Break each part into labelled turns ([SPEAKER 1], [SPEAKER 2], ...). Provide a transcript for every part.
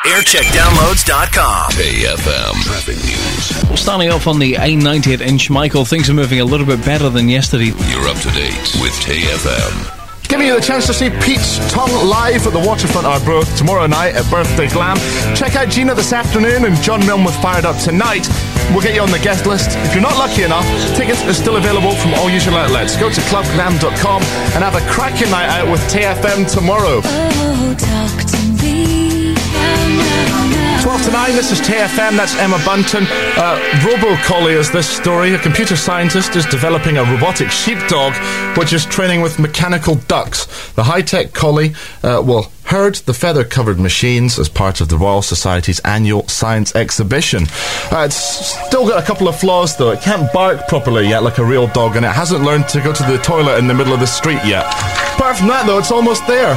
[SPEAKER 1] Aircheckdownloads.com.
[SPEAKER 2] KFM Traffic News.
[SPEAKER 3] Well, starting off on the A90 at Inchmichael, things are moving a little bit better than yesterday.
[SPEAKER 2] You're up to date with KFM.
[SPEAKER 4] Giving you the chance to see Pete's Tongue live at the Waterfront Arbroath tomorrow night at Birthday Glam. Check out Gina this afternoon and John Milne with Fired Up tonight. We'll get you on the guest list. If you're not lucky enough, tickets are still available from all usual outlets. Go to clubglam.com and have a cracking night out with TFM tomorrow.
[SPEAKER 5] Oh, talk to me.
[SPEAKER 4] 12 to 9, this is TFM, that's Emma Bunton. RoboCollie is this story. A computer scientist is developing a robotic sheepdog which is training with mechanical ducks. The high-tech collie will herd the feather-covered machines as part of the Royal Society's annual science exhibition. It's still got a couple of flaws, though. It can't bark properly yet like a real dog, and it hasn't learned to go to the toilet in the middle of the street yet. Apart from that, though, it's almost there.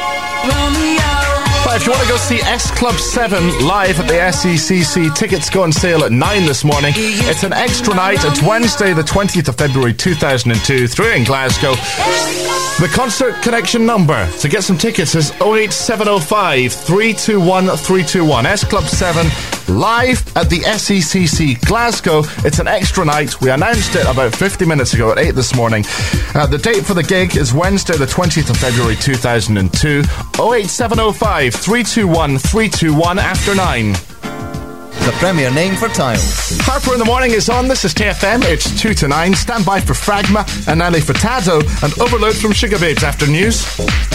[SPEAKER 4] But if you want to go see S Club 7 live at the SECC, tickets go on sale at 9 this morning. It's an extra night. It's Wednesday, the 20th of February 2002, 3 in Glasgow. The Concert Connection number to get some tickets is 08705 321 321. S Club 7 live at the SECC Glasgow. It's an extra night. We announced it about 50 minutes ago at 8 this morning. The date for the gig is Wednesday, the 20th of February 2002. 08705 321 321 after 9.
[SPEAKER 6] The premier name for tiles.
[SPEAKER 4] Harper in the Morning is on. This is TFM. It's 2 to 9. Stand by for Fragma and Nelly Furtado and Overload from Sugar Babes after news.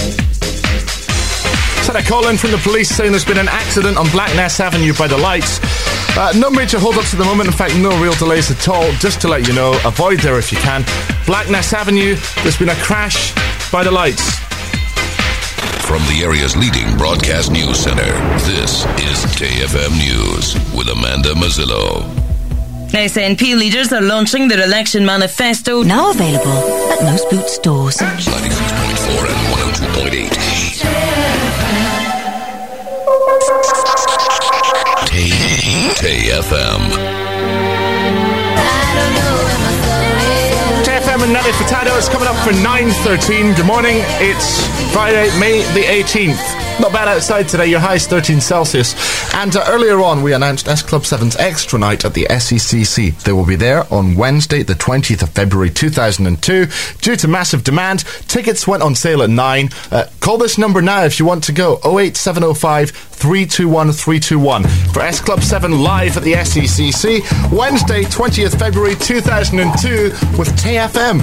[SPEAKER 4] Had a call in from the police saying there's been an accident on Blackness Avenue by the lights. No major hold-ups at the moment. In fact, no real delays at all. Just to let you know, avoid there if you can. Blackness Avenue, there's been a crash by the lights.
[SPEAKER 2] From the area's leading broadcast news center, this is KFM News with Amanda Mazzillo.
[SPEAKER 7] SNP leaders are launching their election manifesto.
[SPEAKER 5] Now available at most boot stores.
[SPEAKER 2] 96.4 and 102.8. KFM.
[SPEAKER 4] TFM and Nelly Furtado is coming up for 9:13. Good morning. It's Friday, May the 18th. Not bad outside today. Your high is 13 Celsius. And earlier on, we announced S Club 7's extra night at the SECC. They will be there on Wednesday, the 20th of February 2002. Due to massive demand, tickets went on sale at 9. Call this number now if you want to go. 08705 321 321 for S Club 7 live at the SECC. Wednesday, 20th February 2002 with TFM.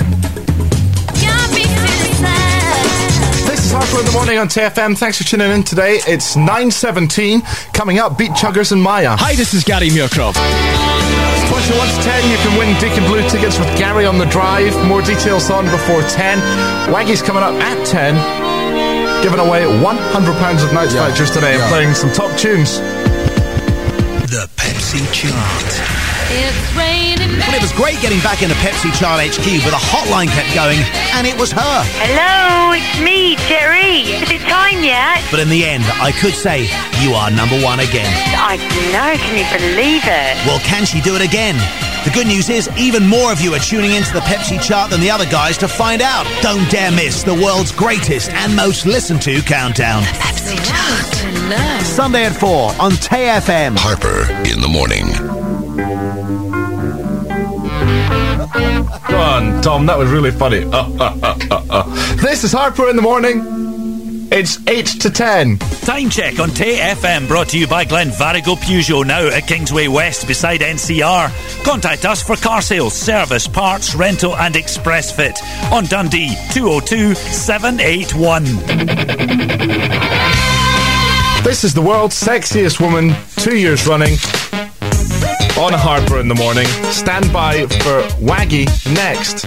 [SPEAKER 4] This is Harper in the Morning on TFM. Thanks for tuning in today. It's 9:17. Coming up, Beat Chuggers and Maya.
[SPEAKER 3] Hi, this is Gary Muircroft.
[SPEAKER 4] 21 to 10, you can win Deacon Blue tickets with Gary on the Drive. More details on before 10. Waggy's coming up at 10. Giving away £100 of Nights vouchers today and playing some top tunes.
[SPEAKER 1] The Pepsi Chart.
[SPEAKER 5] It's raining.
[SPEAKER 6] Well, it was great getting back into Pepsi Chart HQ, but a hotline kept going, and it was her.
[SPEAKER 8] Hello, it's me, Jerry. Is it time yet?
[SPEAKER 6] But in the end, I could say, you are number one again.
[SPEAKER 8] I know, can you believe it?
[SPEAKER 6] Well, can she do it again? The good news is, even more of you are tuning into the Pepsi Chart than the other guys to find out. Don't dare miss the world's greatest and most listened to countdown.
[SPEAKER 5] Pepsi Chart.
[SPEAKER 6] Sunday at 4 on TFM.
[SPEAKER 2] Harper in the Morning.
[SPEAKER 4] Go on, Tom, that was really funny. This is Harper in the Morning. It's 8 to 10.
[SPEAKER 9] Time check on TFM, brought to you by Glenvarrigo Peugeot, now at Kingsway West beside NCR. Contact us for car sales, service, parts, rental and express fit on Dundee 202 781.
[SPEAKER 4] This is the world's sexiest woman, 2 years running, on Harper in the Morning. Stand by for Waggy next.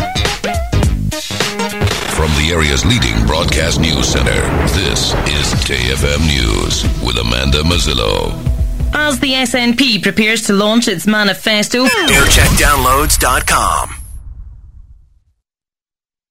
[SPEAKER 2] From the area's leading broadcast news center, this is KFM News with Amanda Mazzillo.
[SPEAKER 7] As the SNP prepares to launch its manifesto,
[SPEAKER 1] Aircheckdownloads.com.